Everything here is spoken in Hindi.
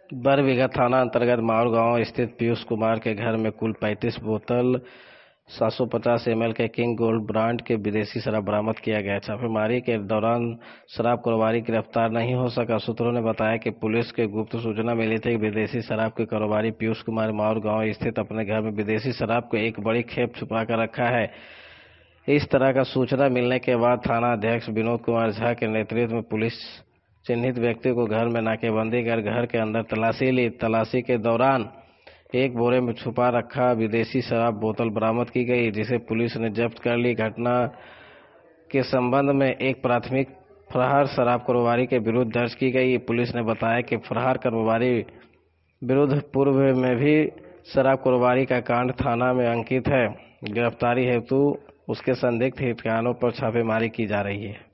बरबीघा थाना अंतर्गत माउर गांव स्थित पीयूष कुमार के घर में कुल 35 बोतल 750 ml के किंग गोल्ड ब्रांड के विदेशी शराब बरामद किया गया। छापेमारी के दौरान शराब कारोबारी गिरफ्तार नहीं हो सका। सूत्रों ने बताया कि पुलिस को गुप्त सूचना मिली थी कि विदेशी शराब के कारोबारी पीयूष कुमार माउर गांव स्थित अपने घर में विदेशी शराब को एक बड़ी खेप छुपा कर रखा है। इस तरह का सूचना मिलने के बाद थाना अध्यक्ष विनोद कुमार झा के नेतृत्व में पुलिस चिन्हित व्यक्ति को घर में नाकेबंदी कर घर के अंदर तलाशी ली। तलाशी के दौरान एक बोरे में छुपा रखा विदेशी शराब बोतल बरामद की गई, जिसे पुलिस ने जब्त कर ली। घटना के संबंध में एक प्राथमिक फरार शराब कारोबारी के विरुद्ध दर्ज की गई। पुलिस ने बताया कि फरार कारोबारी विरुद्ध पूर्व में भी शराब कारोबारी का कांड थाना में अंकित है। गिरफ्तारी हेतु उसके संदिग्ध ठिकानों पर छापेमारी की जा रही है।